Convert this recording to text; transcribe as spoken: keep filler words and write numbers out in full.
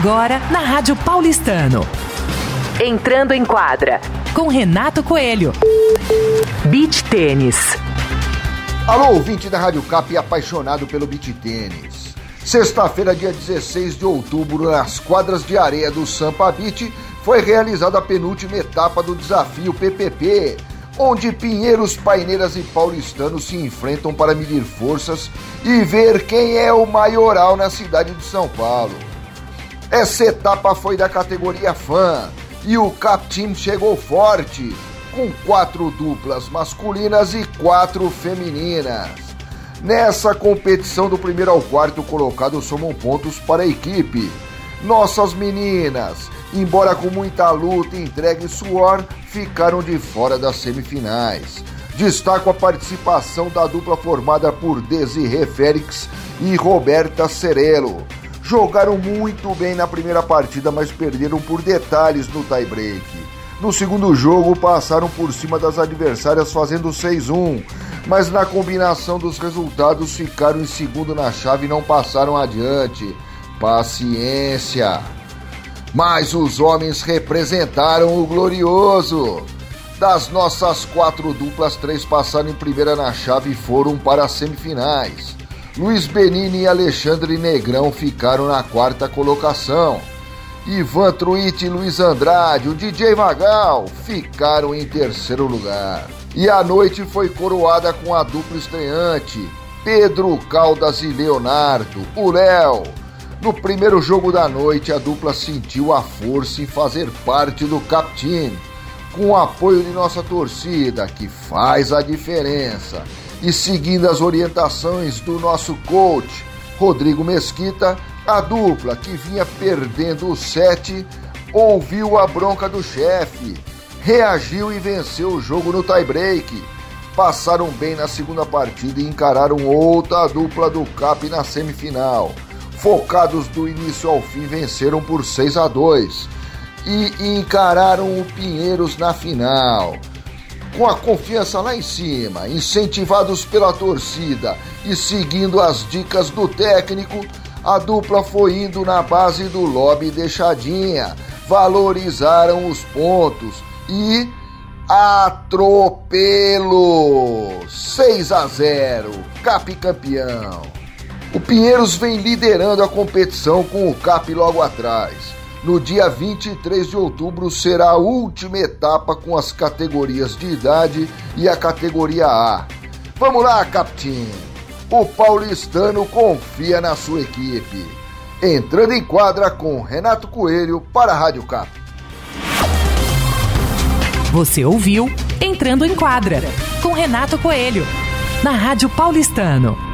Agora na Rádio Paulistano. Entrando em quadra com Renato Coelho. Beach Tênis. Alô, ouvinte da Rádio Cap e apaixonado pelo beach tênis. Sexta-feira, dia dezesseis de outubro, nas quadras de areia do Sampa Beach, foi realizada a penúltima etapa do desafio P P P, onde Pinheiros, Paineiras e Paulistanos se enfrentam para medir forças e ver quem é o maioral na cidade de São Paulo. Essa etapa foi da categoria Fã e o Cap Team chegou forte, com quatro duplas masculinas e quatro femininas. Nessa competição, do primeiro ao quarto colocado somam pontos para a equipe. Nossas meninas, embora com muita luta, entrega e suor, ficaram de fora das semifinais. Destaco a participação da dupla formada por Desirê Félix e Roberta Cerello. Jogaram muito bem na primeira partida, mas perderam por detalhes no tie-break. No segundo jogo, passaram por cima das adversárias fazendo seis a um, mas na combinação dos resultados ficaram em segundo na chave e não passaram adiante. Paciência! Mas os homens representaram o glorioso. Das nossas quatro duplas, três passaram em primeira na chave e foram para as semifinais. Luiz Benini e Alexandre Negrão ficaram na quarta colocação. Ivan Truitt e Luiz Andrade, o D J Magal, ficaram em terceiro lugar. E a noite foi coroada com a dupla estreante, Pedro Caldas e Leonardo, o Léo. No primeiro jogo da noite, a dupla sentiu a força em fazer parte do Cap Team, com o apoio de nossa torcida, que faz a diferença. E seguindo as orientações do nosso coach, Rodrigo Mesquita, a dupla, que vinha perdendo o set, ouviu a bronca do chefe, reagiu e venceu o jogo no tie-break. Passaram bem na segunda partida e encararam outra dupla do Cap na semifinal. Focados do início ao fim, venceram por seis a dois e encararam o Pinheiros na final. Com a confiança lá em cima, incentivados pela torcida e seguindo as dicas do técnico, a dupla foi indo na base do lobby deixadinha, valorizaram os pontos e atropelo! seis a zero, Cap campeão. O Pinheiros vem liderando a competição com o Cap logo atrás. No dia vinte e três de outubro será a última etapa com as categorias de idade e a categoria A. Vamos lá, Cap Team! O paulistano confia na sua equipe. Entrando em quadra com Renato Coelho para a Rádio Cap. Você ouviu Entrando em Quadra com Renato Coelho na Rádio Paulistano.